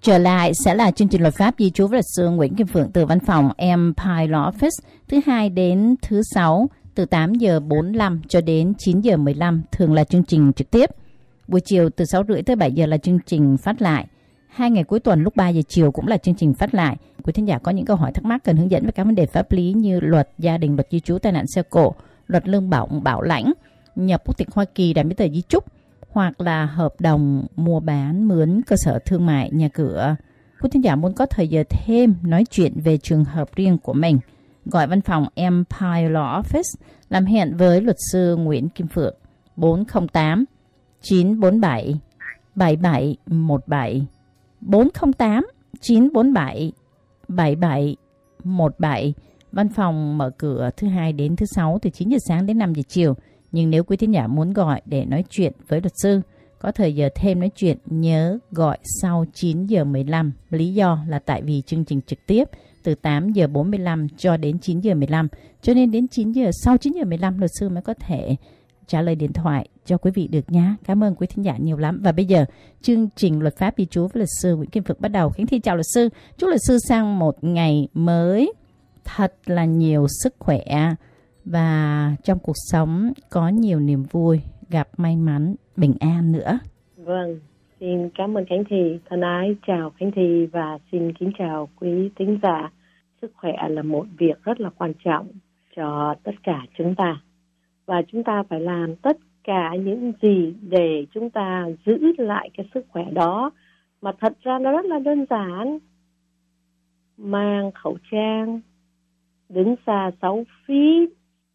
Trở lại sẽ là chương trình luật pháp di trú với luật sư Nguyễn Kim Phượng từ văn phòng Empire Law Office thứ 2 đến thứ 6 từ 8 giờ 45 cho đến 9 giờ 15, thường là chương trình trực tiếp. Buổi chiều từ 6 rưỡi tới 7 giờ là chương trình phát lại. 2 ngày cuối tuần lúc 3 giờ chiều cũng là chương trình phát lại. Quý thính giả có những câu hỏi thắc mắc cần hướng dẫn về các vấn đề pháp lý như luật gia đình, luật di trú, tai nạn xe cộ, luật lương bổng, bảo lãnh, nhập quốc tịch Hoa Kỳ, làm giấy tờ di chúc, hoặc là hợp đồng mua bán mướn cơ sở thương mại, nhà cửa. Quý thính giả muốn có thời giờ thêm nói chuyện về trường hợp riêng của mình, gọi văn phòng Empire Law Office làm hẹn với luật sư Nguyễn Kim Phượng 408 947 7717 408 947 7717. Văn phòng mở cửa thứ 2 đến thứ 6 từ 9 giờ sáng đến 5 giờ chiều. Nhưng nếu quý thính giả muốn gọi để nói chuyện với luật sư, có thời giờ thêm nói chuyện, nhớ gọi sau 9 giờ 15. Lý do là tại vì chương trình trực tiếp từ 8 giờ 45 cho đến 9 giờ 15. Cho nên đến 9 giờ, sau 9 giờ 15 luật sư mới có thể trả lời điện thoại cho quý vị được nhé. Cảm ơn quý thính giả nhiều lắm. Và bây giờ chương trình luật pháp di trú với luật sư Nguyễn Kim Phượng bắt đầu. Khánh Thi chào luật sư. Chúc luật sư sang một ngày mới thật là nhiều sức khỏe và trong cuộc sống có nhiều niềm vui, gặp may mắn, bình an nữa. Vâng, xin cảm ơn Khánh Thi. Thân ái chào Khánh Thi và xin kính chào quý thính giả. Sức khỏe là một việc rất là quan trọng cho tất cả chúng ta. Và chúng ta phải làm tất cả những gì để chúng ta giữ lại cái sức khỏe đó. Mà thật ra nó rất là đơn giản. Mang khẩu trang, đứng xa 6 feet.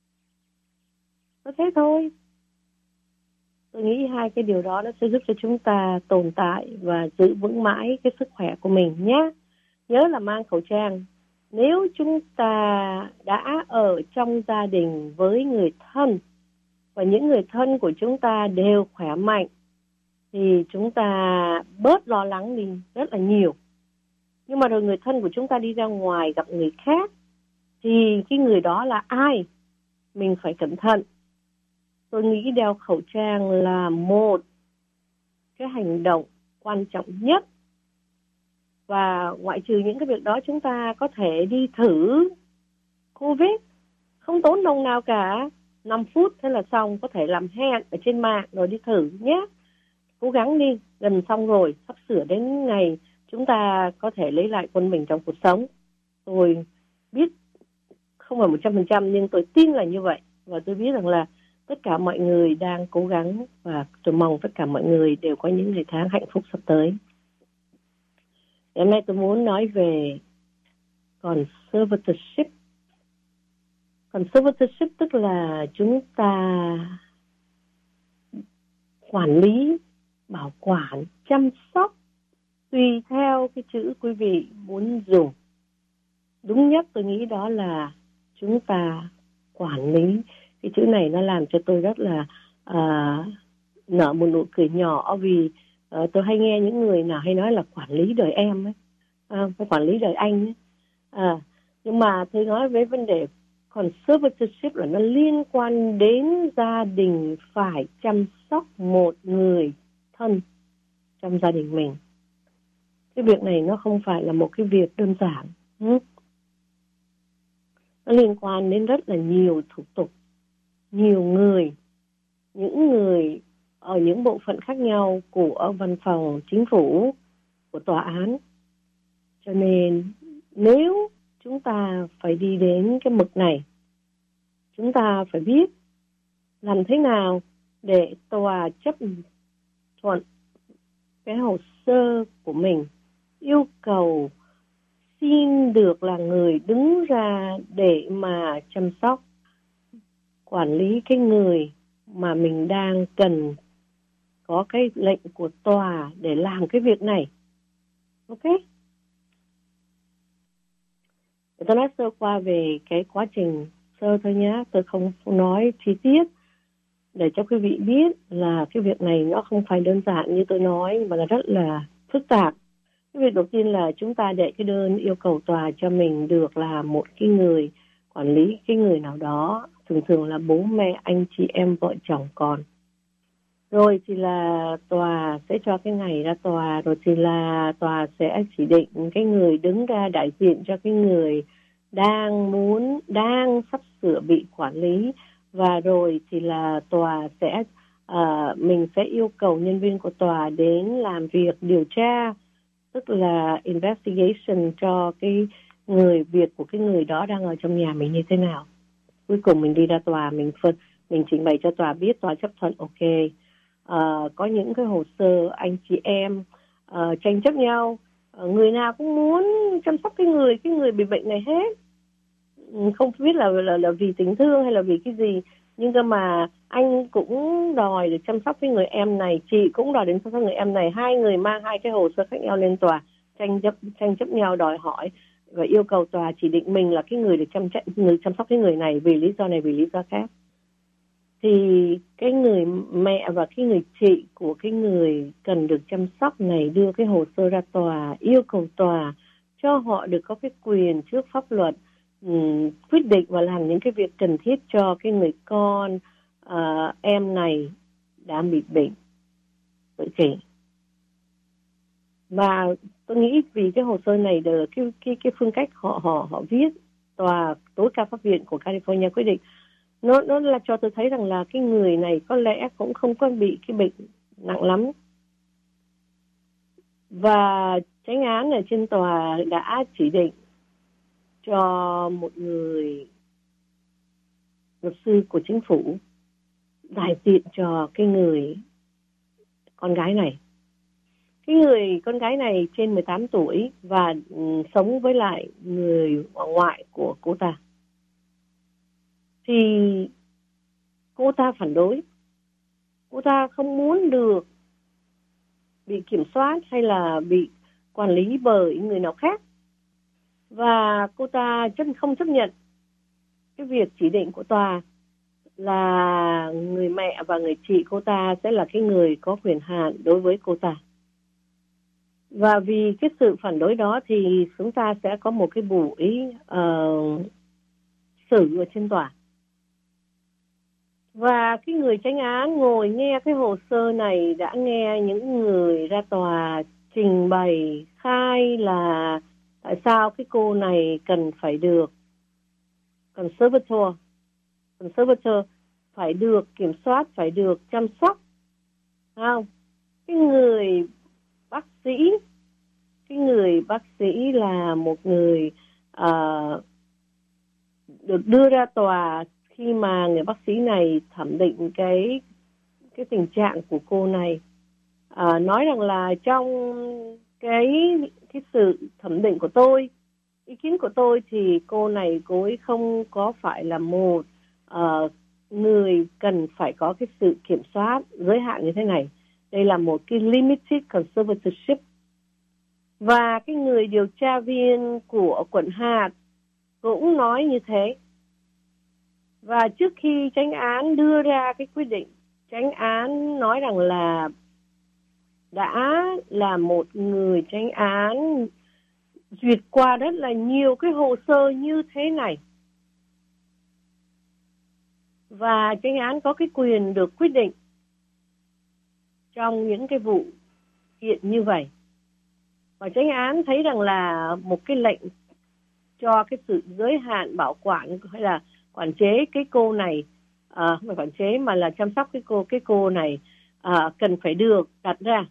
Có thế thôi. Tôi nghĩ hai cái điều đó nó sẽ giúp cho chúng ta tồn tại và giữ vững mãi cái sức khỏe của mình nhé. Nhớ là mang khẩu trang. Nếu chúng ta đã ở trong gia đình với người thân và những người thân của chúng ta đều khỏe mạnh thì chúng ta bớt lo lắng đi rất là nhiều. Nhưng mà rồi người thân của chúng ta đi ra ngoài gặp người khác thì cái người đó là ai? Mình phải cẩn thận. Tôi nghĩ đeo khẩu trang là một cái hành động quan trọng nhất. Và ngoại trừ những cái việc đó chúng ta có thể đi thử COVID. Không tốn đồng nào cả. 5 phút thế là xong. Có thể làm hẹn ở trên mạng rồi đi thử nhé. Cố gắng đi. Gần xong rồi. Sắp sửa đến ngày chúng ta có thể lấy lại quân mình trong cuộc sống. Tôi biết không phải 100% nhưng tôi tin là như vậy. Và tôi biết rằng là tất cả mọi người đang cố gắng và tôi mong tất cả mọi người đều có những ngày tháng hạnh phúc sắp tới. Hôm nay tôi muốn nói về conservatorship. Conservatorship tức là chúng ta quản lý, bảo quản, chăm sóc tùy theo cái chữ quý vị muốn dùng. Đúng nhất tôi nghĩ đó là chúng ta quản lý. Cái chữ này nó làm cho tôi rất là nở một nụ cười nhỏ vì tôi hay nghe những người nào hay nói là quản lý đời em ấy, phải quản lý đời anh ấy. Nhưng mà tôi nói với vấn đề conservatorship là nó liên quan đến gia đình phải chăm sóc một người thân trong gia đình mình. Cái việc này nó không phải là một cái việc đơn giản. Nó liên quan đến rất là nhiều thủ tục, nhiều người, những người ở những bộ phận khác nhau của văn phòng chính phủ, của tòa án. Cho nên nếu chúng ta phải đi đến cái mực này, chúng ta phải biết làm thế nào để tòa chấp thuận cái hồ sơ của mình, yêu cầu xin được là người đứng ra để mà chăm sóc, quản lý cái người mà mình đang cần có cái lệnh của tòa để làm cái việc này. Ok? Tôi nói sơ qua về cái quá trình sơ thôi nhé. Tôi không nói chi tiết để cho quý vị biết là cái việc này nó không phải đơn giản như tôi nói mà là rất là phức tạp. Cái việc đầu tiên là chúng ta đệ cái đơn yêu cầu tòa cho mình được là một cái người quản lý cái người nào đó, thường thường là bố mẹ, anh chị em, vợ chồng con. Rồi thì là tòa sẽ cho cái ngày ra tòa, rồi thì là tòa sẽ chỉ định cái người đứng ra đại diện cho cái người đang sắp sửa bị quản lý, và rồi thì là tòa sẽ mình sẽ yêu cầu nhân viên của tòa đến làm việc điều tra, tức là investigation cho cái việc của cái người đó đang ở trong nhà mình như thế nào. Cuối cùng mình đi ra tòa, mình trình bày cho tòa biết, tòa chấp thuận ok. Có những cái hồ sơ anh chị em tranh chấp nhau, người nào cũng muốn chăm sóc cái người bị bệnh này hết, không biết là vì tình thương hay là vì cái gì, nhưng cơ mà anh cũng đòi được chăm sóc cái người em này, chị cũng đòi đến chăm sóc người em này, hai người mang hai cái hồ sơ khác nhau lên tòa, tranh chấp nhau, đòi hỏi và yêu cầu tòa chỉ định mình là cái người để chăm sóc cái người này vì lý do này vì lý do khác. Thì cái người mẹ và cái người chị của cái người cần được chăm sóc này đưa cái hồ sơ ra tòa, yêu cầu tòa cho họ được có cái quyền trước pháp luật quyết định và làm những cái việc cần thiết cho cái người con em này đã bị bệnh tự kỷ. Và tôi nghĩ vì cái hồ sơ này là cái phương cách họ viết, tòa tối cao pháp viện của California quyết định, nó là cho tôi thấy rằng là cái người này có lẽ cũng không có bị cái bệnh nặng lắm. Và chánh án ở trên tòa đã chỉ định cho một người luật sư của chính phủ đại diện cho cái người con gái này. Cái người con gái này trên 18 tuổi và sống với lại người ngoại của cô ta. Thì cô ta phản đối. Cô ta không muốn được bị kiểm soát hay là bị quản lý bởi người nào khác. Và cô ta không chấp nhận cái việc chỉ định của tòa là người mẹ và người chị cô ta sẽ là cái người có quyền hạn đối với cô ta. Và vì cái sự phản đối đó thì chúng ta sẽ có một cái buổi xử ở trên tòa. Và cái người chánh án ngồi nghe cái hồ sơ này đã nghe những người ra tòa trình bày khai là tại sao cái cô này cần phải được conservator phải được kiểm soát, phải được chăm sóc. Không? Cái người bác sĩ là một người được đưa ra tòa khi mà người bác sĩ này thẩm định cái tình trạng của cô này, nói rằng là trong cái sự thẩm định của tôi, ý kiến của tôi thì cô ấy không có phải là một người cần phải có cái sự kiểm soát giới hạn như thế này. Đây là một cái limited conservatorship. Và cái người điều tra viên của quận Hạt cũng nói như thế. Và trước khi chánh án đưa ra cái quyết định, chánh án nói rằng là đã là một người chánh án duyệt qua rất là nhiều cái hồ sơ như thế này. Và chánh án có cái quyền được quyết định trong những cái vụ kiện như vậy. Và chánh án thấy rằng là một cái lệnh cho cái sự giới hạn bảo quản hay là quản chế cái cô này, không phải quản chế mà là chăm sóc cái cô này cần phải được đặt ra.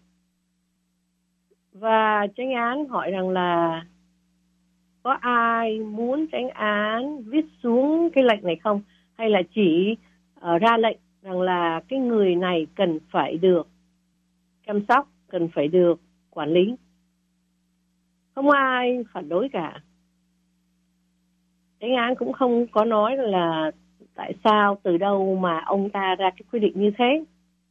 Và chánh án hỏi rằng là có ai muốn chánh án viết xuống cái lệnh này không, hay là chỉ ra lệnh rằng là cái người này cần phải được chăm sóc, cần phải được quản lý. Không ai phản đối cả. Chánh án cũng không có nói là tại sao, từ đâu mà ông ta ra cái quy định như thế.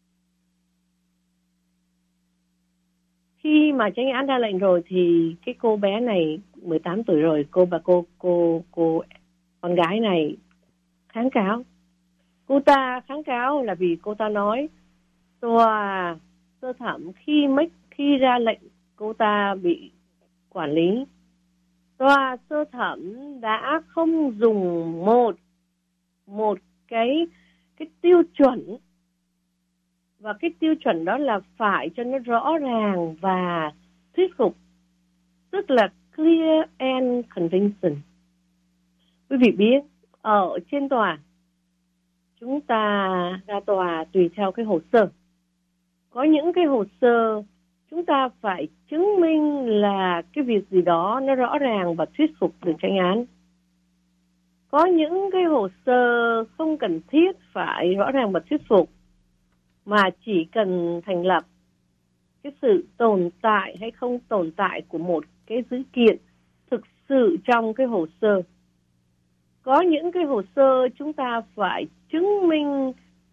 Khi mà chánh án ra lệnh rồi thì cái cô bé này 18 tuổi rồi, cô con gái này kháng cáo. Cô ta kháng cáo là vì cô ta nói tòa sơ thẩm khi ra lệnh cô ta bị quản lý, tòa sơ thẩm đã không dùng một cái tiêu chuẩn Và cái tiêu chuẩn đó là phải cho nó rõ ràng và thuyết phục, tức là clear and convincing. Quý vị biết, ở trên tòa, chúng ta ra tòa tùy theo cái hồ sơ. Có những cái hồ sơ chúng ta phải chứng minh là cái việc gì đó nó rõ ràng và thuyết phục được tranh án. Có những cái hồ sơ không cần thiết phải rõ ràng và thuyết phục, mà chỉ cần thành lập cái sự tồn tại hay không tồn tại của một cái dữ kiện thực sự trong cái hồ sơ. Có những cái hồ sơ chúng ta phải chứng minh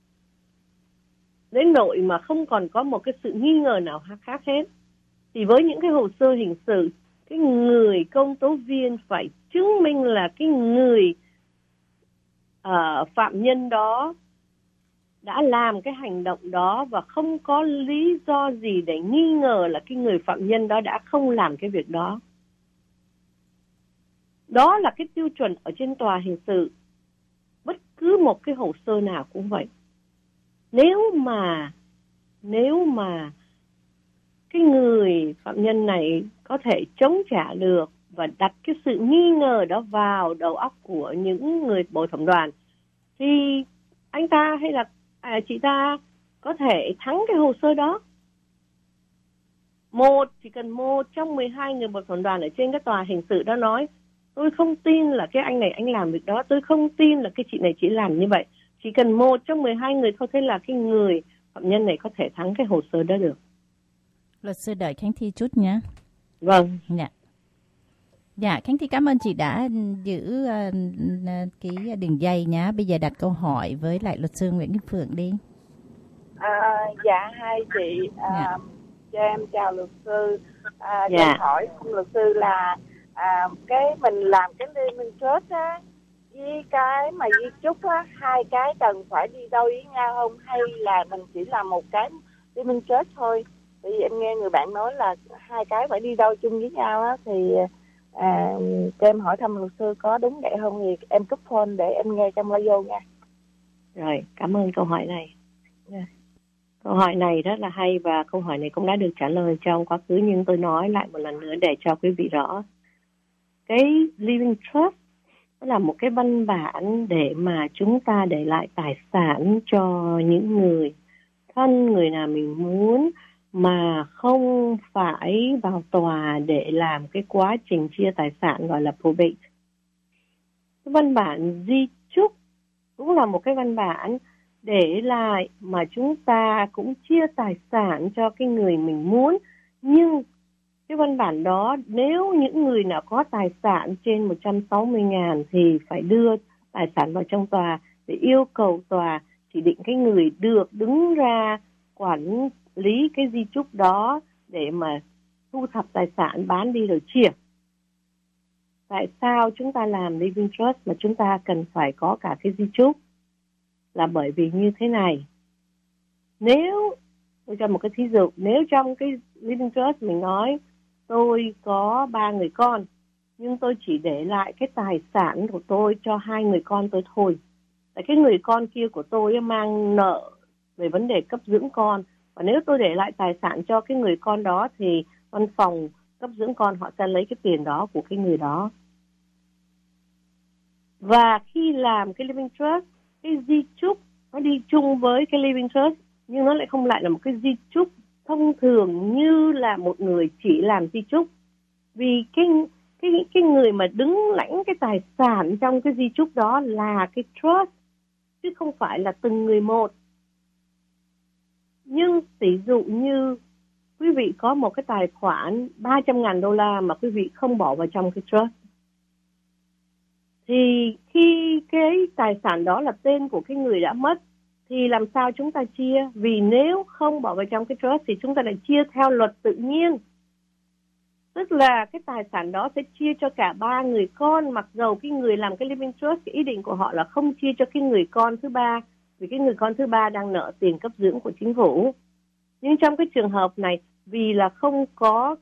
đến nỗi mà không còn có một cái sự nghi ngờ nào khác hết. Thì với những cái hồ sơ hình sự, cái người công tố viên phải chứng minh là cái người phạm nhân đó đã làm cái hành động đó và không có lý do gì để nghi ngờ là cái người phạm nhân đó đã không làm cái việc đó. Đó là cái tiêu chuẩn ở trên tòa hình sự. Bất cứ một cái hồ sơ nào cũng vậy. Nếu mà cái người phạm nhân này có thể chống trả được và đặt cái sự nghi ngờ đó vào đầu óc của những người bồi thẩm đoàn, thì anh ta hay là chị ta có thể thắng cái hồ sơ đó. Chỉ cần một trong 12 người bồi thẩm đoàn ở trên cái tòa hình sự đó nói, tôi không tin là cái anh này anh làm việc đó, tôi không tin là cái chị này chỉ làm như vậy. Chỉ cần một trong 12 người thôi, thế là cái người phạm nhân này có thể thắng cái hồ sơ đó được. Luật sư đợi Khánh Thi chút nhé. Vâng. Dạ, Khánh Thi cảm ơn chị đã giữ cái đường dây nhá. Bây giờ đặt câu hỏi với lại luật sư Nguyễn Kim Phượng đi. Dạ, hai chị, cho em chào luật sư. Cho hỏi luật sư là cái mình làm cái living trust á, với cái mà di chúc á, hai cái cần phải đi đôi với nhau không, hay là mình chỉ làm một cái living trust thôi? Bởi vì em nghe người bạn nói là hai cái phải đi đôi chung với nhau á, thì cho em hỏi thăm luật sư có đúng vậy không, thì em cúp phone để em nghe trong radio nha. Rồi, cảm ơn câu hỏi này. Câu hỏi này rất là hay và câu hỏi này cũng đã được trả lời trong quá khứ, nhưng tôi nói lại một lần nữa để cho quý vị rõ. Cái living trust là một cái văn bản để mà chúng ta để lại tài sản cho những người thân, người nào mình muốn, mà không phải vào tòa để làm cái quá trình chia tài sản gọi là probate. Cái văn bản di chúc cũng là một cái văn bản để lại mà chúng ta cũng chia tài sản cho cái người mình muốn. Nhưng cái văn bản đó, nếu những người nào có tài sản trên 160.000 thì phải đưa tài sản vào trong tòa để yêu cầu tòa chỉ định cái người được đứng ra quản lý cái di chúc đó để mà thu thập tài sản, bán đi rồi chia. Tại sao chúng ta làm living trust mà chúng ta cần phải có cả cái di chúc? Là bởi vì như thế này. Nếu, tôi cho một cái thí dụ, nếu trong cái living trust mình nói tôi có 3 người con, nhưng tôi chỉ để lại cái tài sản của tôi cho 2 người con tôi thôi. Tại cái người con kia của tôi mang nợ về vấn đề cấp dưỡng con. Và nếu tôi để lại tài sản cho cái người con đó thì văn phòng cấp dưỡng con họ sẽ lấy cái tiền đó của cái người đó. Và khi làm cái living trust, cái di chúc nó đi chung với cái living trust, nhưng nó lại không lại là một cái di chúc thông thường như là một người chỉ làm di chúc. Vì cái người mà đứng lãnh cái tài sản trong cái di chúc đó là cái trust, chứ không phải là từng người một. Nhưng ví dụ như quý vị có một cái tài khoản $300,000 mà quý vị không bỏ vào trong cái trust, thì khi cái tài sản đó là tên của cái người đã mất thì làm sao chúng ta chia? Vì nếu không bỏ vào trong cái trust thì chúng ta lại chia theo luật tự nhiên. Tức là cái tài sản đó sẽ chia cho cả 3 người con, mặc dầu cái người làm cái living trust, cái ý định của họ là không chia cho cái người con thứ ba, vì cái người con thứ ba đang nợ tiền cấp dưỡng của chính phủ. Nhưng trong cái trường hợp này, vì là không có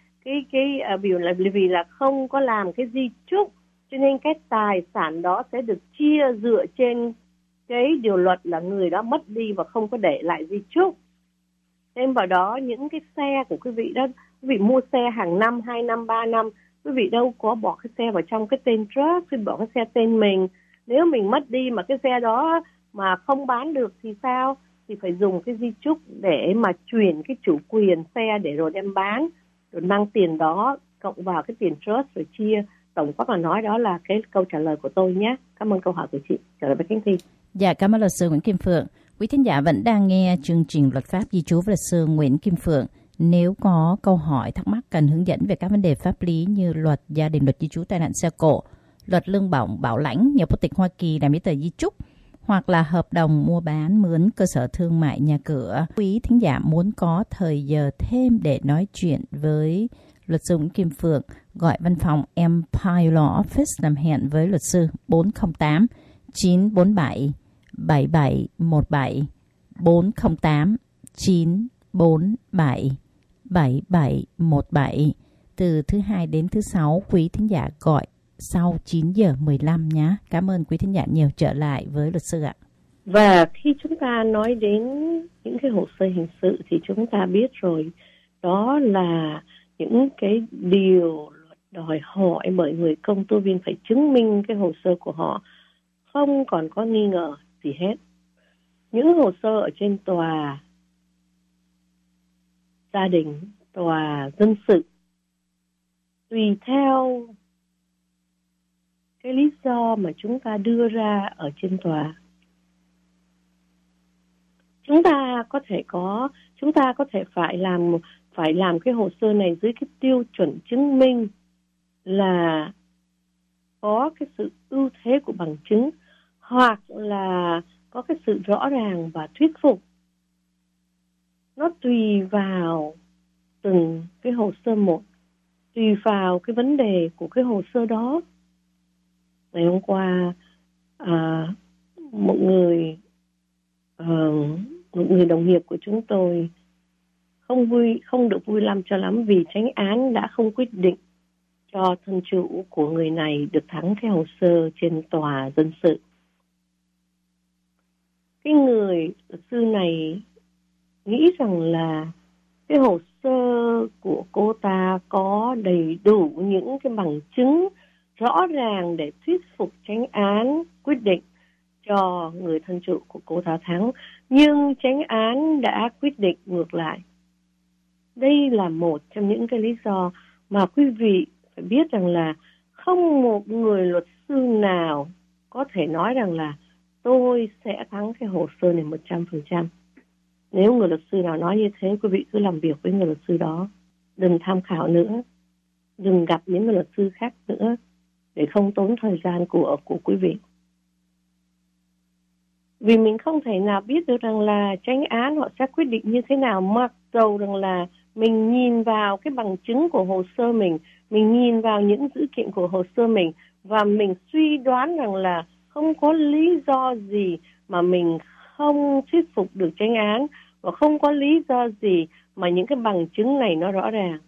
vì là không có làm cái di chúc, cho nên cái tài sản đó sẽ được chia dựa trên cái điều luật là người đó mất đi và không có để lại di chúc. Thêm vào đó, những cái xe của quý vị đó, quý vị mua xe hàng năm, 2 năm, 3 năm, quý vị đâu có bỏ cái xe vào trong cái tên trust, quý vị bỏ cái xe tên mình. Nếu mình mất đi mà cái xe đó mà không bán được thì sao? Thì phải dùng cái di chúc để mà chuyển cái chủ quyền xe để rồi đem bán, rồi mang tiền đó cộng vào cái tiền trust rồi chia. Tổng quát là nói đó là cái câu trả lời của tôi nhé. Cảm ơn câu hỏi của chị. Trả lời với Khánh Thi. Dạ, cảm ơn luật sư Nguyễn Kim Phượng. Quý thính giả vẫn đang nghe chương trình Luật pháp di trú với luật sư Nguyễn Kim Phượng. Nếu có câu hỏi thắc mắc cần hướng dẫn về các vấn đề pháp lý như luật gia đình, luật di trú, tai nạn xe cộ, luật lương bổng, bảo lãnh, nhập quốc tịch Hoa Kỳ, làm giấy tờ di chúc, hoặc là hợp đồng mua bán mướn cơ sở thương mại nhà cửa, quý thính giả muốn có thời giờ thêm để nói chuyện với luật sư Nguyễn Kim Phượng, gọi văn phòng Empire Law Office làm hẹn với luật sư 408 947 7717 408 947 7717. Từ thứ Hai đến thứ Sáu, quý thính giả gọi sau 9 giờ 15 nhé. Cảm ơn quý thính giả nhiều. Trở lại với luật sư ạ. Và khi chúng ta nói đến những cái hồ sơ hình sự thì chúng ta biết rồi, đó là những cái điều đòi hỏi bởi người công tố viên phải chứng minh cái hồ sơ của họ không còn có nghi ngờ gì hết. Những hồ sơ ở trên tòa gia đình, tòa dân sự, tùy theo cái lý do mà chúng ta đưa ra ở trên tòa, chúng ta có thể phải làm cái hồ sơ này dưới cái tiêu chuẩn chứng minh là có cái sự ưu thế của bằng chứng, hoặc là có cái sự rõ ràng và thuyết phục. Nó tùy vào từng cái hồ sơ một, tùy vào cái vấn đề của cái hồ sơ đó. Ngày hôm qua một người đồng nghiệp của chúng tôi không được vui cho lắm vì chánh án đã không quyết định cho thân chủ của người này được thắng cái hồ sơ trên tòa dân sự. Cái người luật sư này nghĩ rằng là cái hồ sơ của cô ta có đầy đủ những cái bằng chứng rõ ràng để thuyết phục chánh án quyết định cho người thân chủ của cô ta thắng, nhưng chánh án đã quyết định ngược lại. Đây là một trong những cái lý do mà quý vị phải biết rằng là không một người luật sư nào có thể nói rằng là tôi sẽ thắng cái hồ sơ này 100%. Nếu người luật sư nào nói như thế, quý vị cứ làm việc với người luật sư đó. Đừng tham khảo nữa, đừng gặp những người luật sư khác nữa để không tốn thời gian của quý vị. Vì mình không thể nào biết được rằng là chánh án họ sẽ quyết định như thế nào, mặc dầu rằng là mình nhìn vào cái bằng chứng của hồ sơ mình nhìn vào những dữ kiện của hồ sơ mình, và mình suy đoán rằng là không có lý do gì mà mình không thuyết phục được chánh án, và không có lý do gì mà những cái bằng chứng này nó rõ ràng.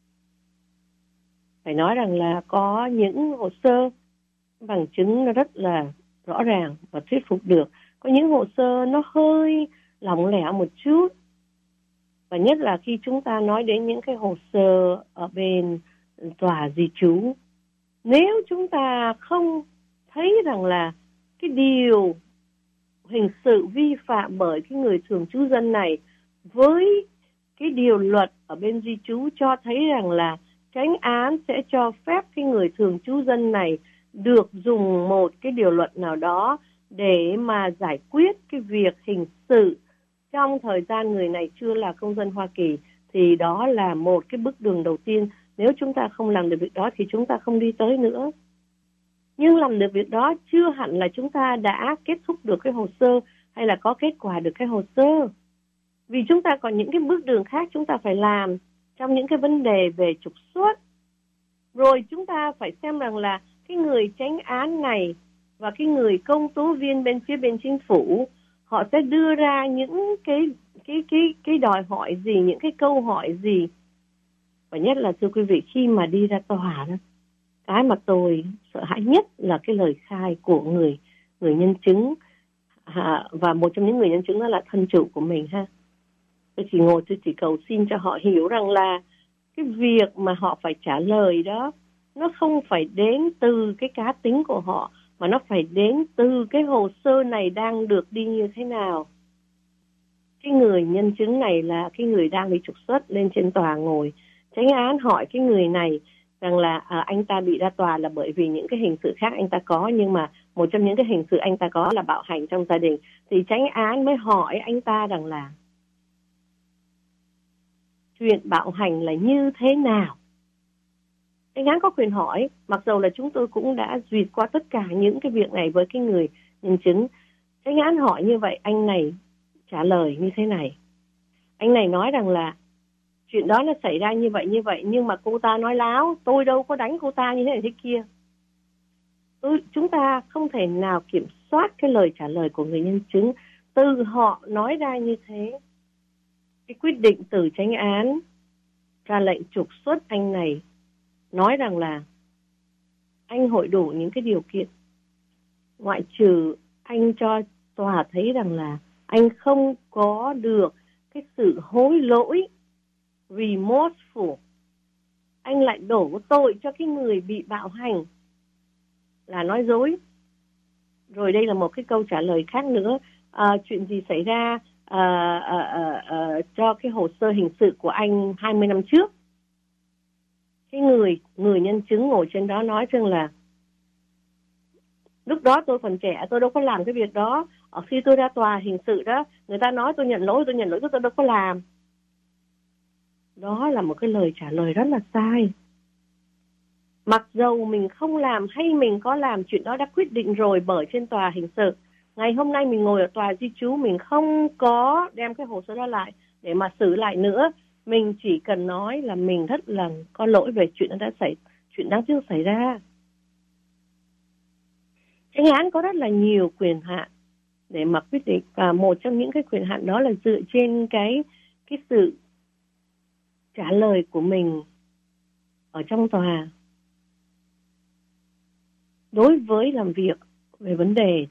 Phải nói rằng là có những hồ sơ bằng chứng nó rất là rõ ràng và thuyết phục được. Có những hồ sơ nó hơi lỏng lẻo một chút. Và nhất là khi chúng ta nói đến những cái hồ sơ ở bên tòa di trú. Nếu chúng ta không thấy rằng là cái điều hình sự vi phạm bởi cái người thường trú dân này với cái điều luật ở bên di trú cho thấy rằng là chánh án sẽ cho phép cái người thường trú dân này được dùng một cái điều luật nào đó để mà giải quyết cái việc hình sự trong thời gian người này chưa là công dân Hoa Kỳ, thì đó là một cái bước đường đầu tiên. Nếu chúng ta không làm được việc đó thì chúng ta không đi tới nữa. Nhưng làm được việc đó chưa hẳn là chúng ta đã kết thúc được cái hồ sơ hay là có kết quả được cái hồ sơ. Vì chúng ta còn những cái bước đường khác chúng ta phải làm trong những cái vấn đề về trục xuất. Rồi chúng ta phải xem rằng là cái người chánh án này và cái người công tố viên bên phía bên chính phủ, họ sẽ đưa ra những cái đòi hỏi gì, những cái câu hỏi gì. Và nhất là thưa quý vị, khi mà đi ra tòa đó, cái mà tôi sợ hãi nhất là cái lời khai của người nhân chứng. và một trong những người nhân chứng đó là thân chủ của mình ha. Tôi chỉ ngồi tôi chỉ cầu xin cho họ hiểu rằng là cái việc mà họ phải trả lời đó nó không phải đến từ cái cá tính của họ, mà nó phải đến từ cái hồ sơ này đang được đi như thế nào. Cái người nhân chứng này là cái người đang bị trục xuất lên trên tòa ngồi. Chánh án hỏi cái người này rằng là anh ta bị ra tòa là bởi vì những cái hình sự khác anh ta có, nhưng mà một trong những cái hình sự anh ta có là bạo hành trong gia đình. Thì chánh án mới hỏi anh ta rằng là chuyện bạo hành là như thế nào. Chánh án có quyền hỏi, mặc dù là chúng tôi cũng đã duyệt qua tất cả những cái việc này với cái người nhân chứng. Chánh án hỏi như vậy, anh này trả lời như thế này. Anh này nói rằng là chuyện đó nó xảy ra như vậy, nhưng mà cô ta nói láo, tôi đâu có đánh cô ta như thế này thế kia. Chúng ta không thể nào kiểm soát cái lời trả lời của người nhân chứng, từ họ nói ra như thế. Cái quyết định từ chánh án ra lệnh trục xuất anh này nói rằng là anh hội đủ những cái điều kiện, ngoại trừ anh cho tòa thấy rằng là anh không có được cái sự hối lỗi, remorseful. Anh lại đổ tội cho cái người bị bạo hành là nói dối. Rồi đây là một cái câu trả lời khác nữa. Chuyện gì xảy ra cho cái hồ sơ hình sự của anh 20 năm trước. Cái người nhân chứng ngồi trên đó nói rằng là lúc đó tôi còn trẻ, tôi đâu có làm cái việc đó. Khi tôi ra tòa hình sự đó, người ta nói tôi nhận lỗi, tôi đâu có làm. Đó là một cái lời trả lời rất là sai. Mặc dầu mình không làm hay mình có làm, chuyện đó đã quyết định rồi bởi trên tòa hình sự. Ngày hôm nay mình ngồi ở tòa di trú, mình không có đem cái hồ sơ đó lại để mà xử lại nữa. Mình chỉ cần nói là mình rất là có lỗi về chuyện đáng tiếc xảy ra. Chánh án có rất là nhiều quyền hạn để mà quyết định, và một trong những cái quyền hạn đó là dựa trên cái sự trả lời của mình ở trong tòa. Đối với làm việc về vấn đề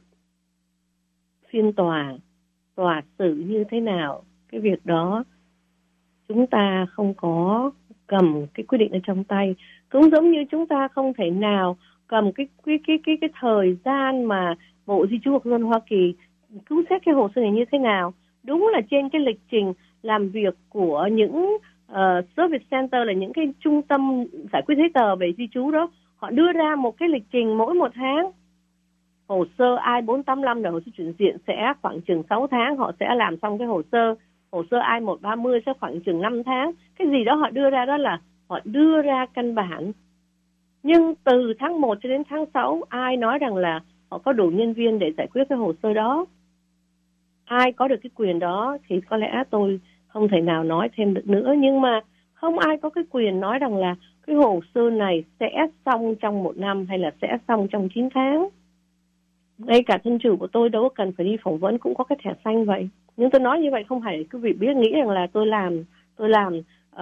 phiên tòa xử như thế nào, cái việc đó chúng ta không có cầm cái quyết định ở trong tay. Cũng giống như chúng ta không thể nào cầm cái thời gian mà Bộ Di trú và Công dân Hoa Kỳ cứu xét cái hồ sơ này như thế nào. Đúng là trên cái lịch trình làm việc của những service center, là những cái trung tâm giải quyết giấy tờ về di trú đó, họ đưa ra một cái lịch trình mỗi một tháng. Hồ sơ I-485 là hồ sơ chuyển diện sẽ khoảng chừng 6 tháng họ sẽ làm xong cái hồ sơ. Hồ sơ I-130 sẽ khoảng chừng 5 tháng. Cái gì đó họ đưa ra đó là họ đưa ra căn bản. Nhưng từ tháng 1 cho đến tháng 6, ai nói rằng là họ có đủ nhân viên để giải quyết cái hồ sơ đó? Ai có được cái quyền đó thì có lẽ tôi không thể nào nói thêm được nữa. Nhưng mà không ai có cái quyền nói rằng là cái hồ sơ này sẽ xong trong 1 năm hay là sẽ xong trong 9 tháng. Ngay cả thân chủ của tôi đâu cần phải đi phỏng vấn cũng có cái thẻ xanh vậy. Nhưng tôi nói như vậy không phải quý vị biết nghĩ rằng là tôi làm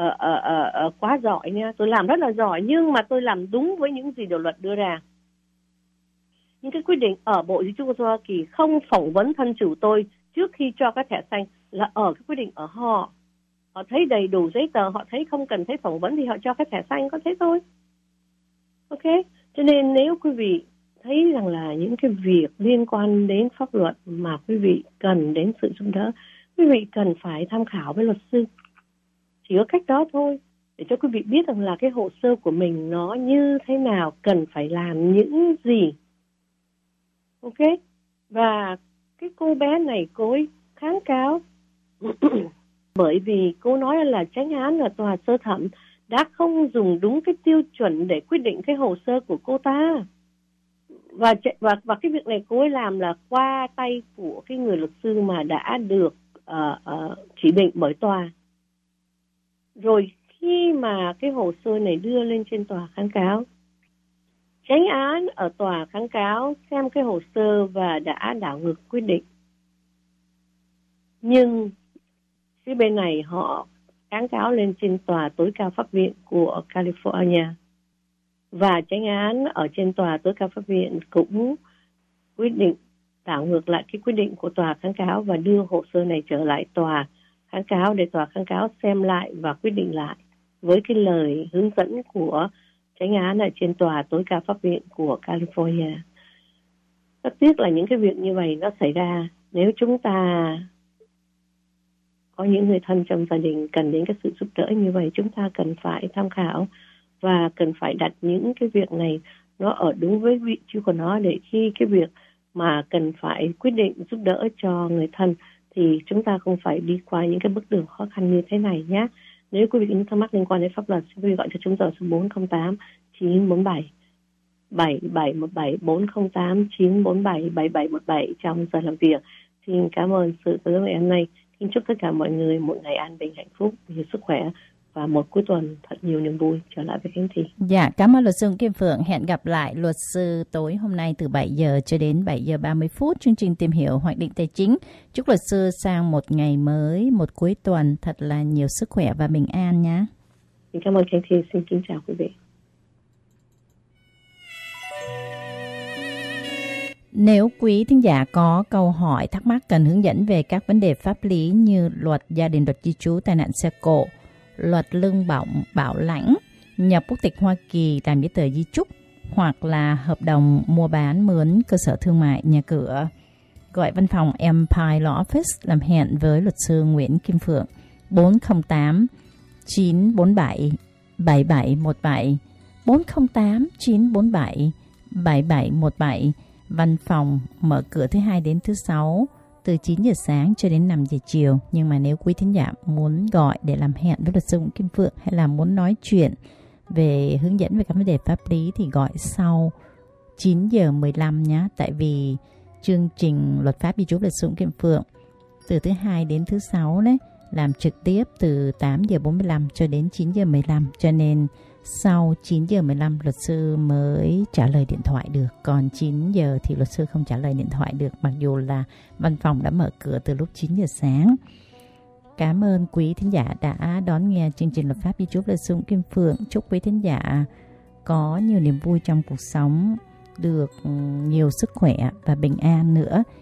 quá giỏi nha. Tôi làm rất là giỏi, nhưng mà tôi làm đúng với những gì điều luật đưa ra. Những cái quyết định ở Bộ Di trú của Hoa Kỳ không phỏng vấn thân chủ tôi trước khi cho cái thẻ xanh là ở cái quyết định ở họ. Họ thấy đầy đủ giấy tờ, họ thấy không cần thấy phỏng vấn thì họ cho cái thẻ xanh, có thế thôi. Ok, cho nên nếu quý vị thấy rằng là những cái việc liên quan đến pháp luật mà quý vị cần đến sự giúp đỡ, quý vị cần phải tham khảo với luật sư. Chỉ có cách đó thôi, để cho quý vị biết rằng là cái hồ sơ của mình nó như thế nào, cần phải làm những gì. Ok, và cái cô bé này cô ấy kháng cáo bởi vì cô nói là chánh án ở tòa sơ thẩm đã không dùng đúng cái tiêu chuẩn để quyết định cái hồ sơ của cô ta. Và cái việc này cô ấy làm là qua tay của cái người luật sư mà đã được chỉ định bởi tòa. Rồi khi mà cái hồ sơ này đưa lên trên tòa kháng cáo, chánh án ở tòa kháng cáo xem cái hồ sơ và đã đảo ngược quyết định. Nhưng cái bên này họ kháng cáo lên trên tòa tối cao pháp viện của California. Và chánh án ở trên tòa tối cao pháp viện cũng quyết định đảo ngược lại cái quyết định của tòa kháng cáo và đưa hồ sơ này trở lại tòa kháng cáo để tòa kháng cáo xem lại và quyết định lại với cái lời hướng dẫn của chánh án ở trên tòa tối cao pháp viện của California. Rất tiếc là những cái việc như vậy nó xảy ra. Nếu chúng ta có những người thân trong gia đình cần đến cái sự giúp đỡ như vậy, chúng ta cần phải tham khảo và cần phải đặt những cái việc này nó ở đúng với vị trí của nó, để khi cái việc mà cần phải quyết định giúp đỡ cho người thân thì chúng ta không phải đi qua những cái bước đường khó khăn như thế này nhé. Nếu quý vị có những thắc mắc liên quan đến pháp luật, xin quý vị gọi cho chúng tôi số 408 947 7717 408 947 7717 trong giờ làm việc. Xin cảm ơn sự tới ngày hôm nay. Xin chúc tất cả mọi người một ngày an bình, hạnh phúc, nhiều sức khỏe và một cuối tuần thật nhiều niềm vui. Trở lại với Khánh Thị. Dạ, cảm ơn luật sư Kim Phượng. Hẹn gặp lại luật sư tối hôm nay từ 7 giờ cho đến 7 giờ 30 phút. Chương trình tìm hiểu hoạch định tài chính. Chúc luật sư sang một ngày mới, một cuối tuần thật là nhiều sức khỏe và bình an nhé. Xin cảm ơn Khánh Thị. Xin kính chào quý vị. Nếu quý thính giả có câu hỏi, thắc mắc cần hướng dẫn về các vấn đề pháp lý như luật gia đình, luật di trú, tai nạn xe cộ, luật lương bổng, bảo lãnh, nhập quốc tịch Hoa Kỳ, làm giấy tờ di chúc hoặc là hợp đồng mua bán mướn cơ sở thương mại, nhà cửa, gọi văn phòng Empire Law Office làm hẹn với luật sư Nguyễn Kim Phượng 408 947 7717 408 947 7717. Văn phòng mở cửa thứ Hai đến thứ Sáu từ 9 giờ sáng cho đến 5 giờ chiều. Nhưng mà nếu quý thính giả muốn gọi để làm hẹn với luật sư Nguyễn Kim Phượng hay là muốn nói chuyện về hướng dẫn về các vấn đề pháp lý thì gọi sau 9 giờ 15 nhé. Tại vì chương trình luật pháp di trú luật sư Nguyễn Kim Phượng từ thứ Hai đến thứ Sáu đấy làm trực tiếp từ 8 giờ 45 cho đến 9 giờ 15, cho nên sau 9 giờ 15 luật sư mới trả lời điện thoại được. Còn 9 giờ thì luật sư không trả lời điện thoại được, mặc dù là văn phòng đã mở cửa từ lúc 9 giờ sáng. Cảm ơn quý thính giả đã đón nghe chương trình luật pháp di trú luật sư Kim Phượng. Chúc quý thính giả có nhiều niềm vui trong cuộc sống, được nhiều sức khỏe và bình an nữa.